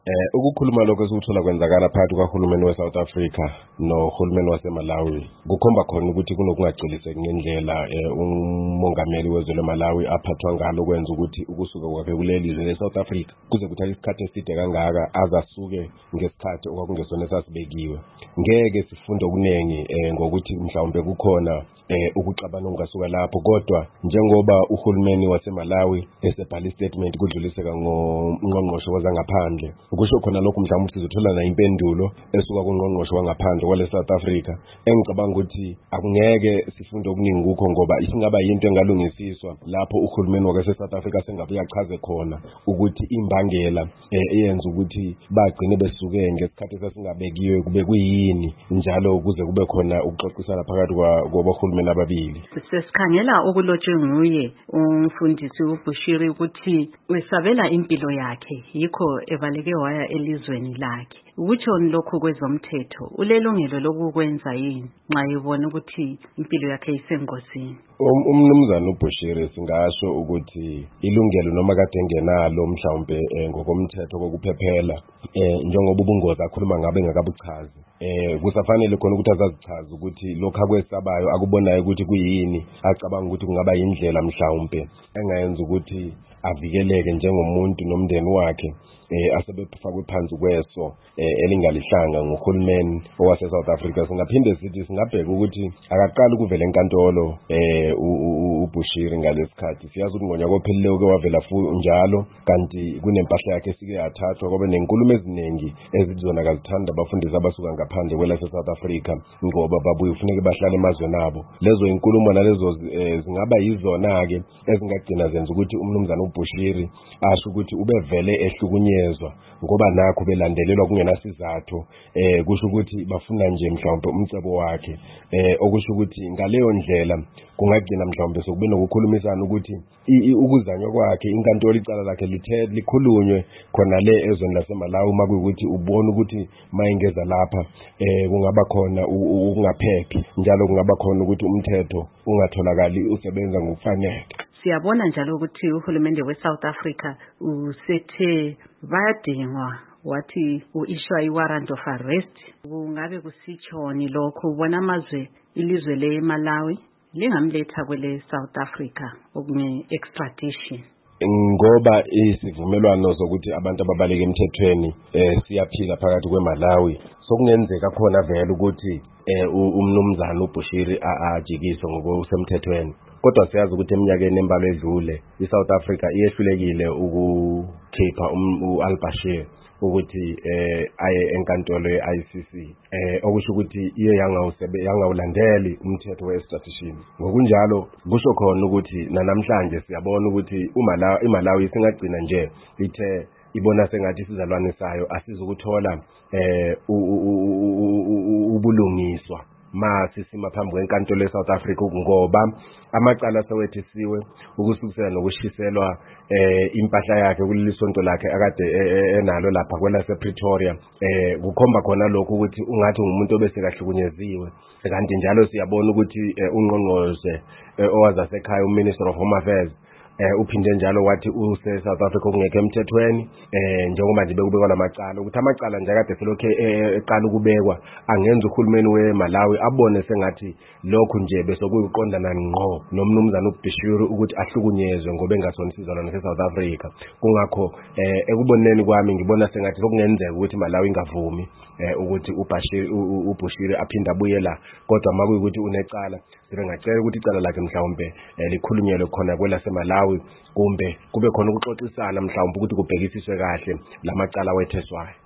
Ukukhuluma lokho esukuthola kwenzakala phakathi kwahulumeni we-South Africa nohulumeni waseMalawi kukhomba khona ukuthi kunokungagculiseki ngendlela umongameli wezwe leMalawi aphathwa ngalo kwenza ukuthi ukusuka kwakhe kuleli lizwe le-South Africa kuze kuthathe isikhathi eside kangaka aze asuke ngesikhathi okwakungesona esasibekiwe. Ngeke sifunde okuningi ngokuthi mhlawumbe kukhona ukuxabana ongasuka lapho, kodwa njengoba uhulumeni waseMalawi esebhala istatement kudluliseka ngongqongqoshe wezangaphandle, ukusho khona lokho mhlawumbe sizothola na impendulo esuka kungqongqoshe wangaphandle kwale South Africa. Engicabanga ukuthi akungeke sifunde okuningi kukho ngoba isingaba yinto engalungisiswa lapho uhulumeni wase South Africa sengabe uyachaze khona ukuthi imbangela eyenza ukuthi bagcine besuke ngesikhathi esasingabekiwe kube kuyini njalo kuze kube khona ukuxoxisana phakathi kwabahulumeni ababili. Sesikhangela okulotshwe nguye umfundisi uBushiri ukuthi wesabela impilo yakhe yikho evaleke waya elizweni lakhe. Ukuthoni lokho kwezomthetho ulelungelo lokukwenza yini nxa ebona ukuthi impilo yakhe isengozini? Umnumzana uBushiri singasho ukuthi ilungelo noma kade engenalo mhlawumbe ngokomthetho kokuphephela njengoba ubungozi akhuluma ngabe engakabuchazi. Kusafanele khona ukuthi azazichaze ukuthi lokho akwesabayo akubonayo ukuthi kuyini, acabanga ukuthi kungaba yindlela mhlawumbe engayenza ukuthi avikeleke njengomuntu nomndeni wakhe asebefakwe phansi kweso elingalihlanga ngohulumeni owase South Africa. Singaphinde sithi singabheka ukuthi akaqala ukuvela enkantolo uBushiri ngalesikhathi. Siyazi ukuthi ngonyaka ophelileyo ke wavela njalo, kanti kunempahla yakhe esike yathathwa kwaba nenkulumo eziningi ezizona kazithanda abafundisi abasuka ngaphandle kwelase South Africa ngoba babuye ufuneke bahlale emazweni abo. Lezo inkulumo nalezo zingaba yizona ke ezingagcina zenza ukuthi umnumzana uBushiri asho ukuthi ubevele ehlukunyezwa ngoba nakho belandelelwa kungenasizathu, kusho ukuthi bafuna nje mhlawumbe umcebo wakhe, okusho ukuthi ngaleyo ndlela kungagcina mhlawumbe sokube nokukhulumisana ukuthi ukuzanywa kwakhe inkantolo icala lakhe likhulunywe khona le ezweni laseMalawi makuyukuthi ubona ukuthi mayingeza lapha kungaba khona ukungaphephi njalo kungaba khona ukuthi umthetho ungatholakali usebenza ngokufanele. Siyabona njalo ukuthi uhulumende we-South Africa usethe bayadingwa wathi u-issue i-warrant of arrest. Kungabe kusitshoni lokho? Ubona amazwe ilizwe le-Malawi lingamletha kwele South Africa okunye-extradition ngoba isivumelwano sokuthi abantu ababaleke emthethweni siyaphila phakathi kweMalawi. Sokungenzeka khona vele ukuthi umnumzana uBushiri ajikiswe ngokusemthethweni, kodwa siyazi ukuthi eminyakeni embalwa edlule iSouth Africa iyehlulekile ukukhipha uAl-Bashir ukuthi aye enkantolo ye-ICC, okusho ukuthi iye yangawulandeli umthetho we-extradition. Ngokunjalo kusho khona ukuthi namhlanje siyabona ukuthi iMalawi singagcina nje ithe ibona sengathi isizalwane sayo asizukuthola ubulungiswa masisima phambi kwenkantolo eSouth Africa ngoba amacala sewethisiwe ukusukisela nokushiselwa impahla yakhe kuleli sonto lakhe akade enalo lapha kwelase Pretoria. Kukhomba khona lokho ukuthi ungathi ngumuntu obesekahlukunyeziwe, kanti njalo siyabona ukuthi ungqongqoshe owazasekhaya uMinister of Home Affairs uphinde njalo wathi South Africa kungekho emthethweni njengoba nje bekubekwa lamacala ukuthi amacala nje kade selokho eqala ukubekwa angenza uhulumeni weMalawi abone sengathi lokho nje besokuyiqondana ngqo nomnumzana uBushiri ukuthi ahlukunyezwe ngoba engasona isizalwane seSouth Africa. Kungakho ekuboneni kwami ngibona sengathi sokungenzeka ukuthi iMalawi ingavumi ukuthi uBushiri aphinde abuye la, kodwa makuyukuthi unecala sibengacela ukuthi icala lakhe mhlawumbe likhulunyelwe khona kwelaseMalawi kumbe kube khona ukuxoxisana mhlawumbe ukuthi kubhekisiswe kahle lamacala wetheswayo.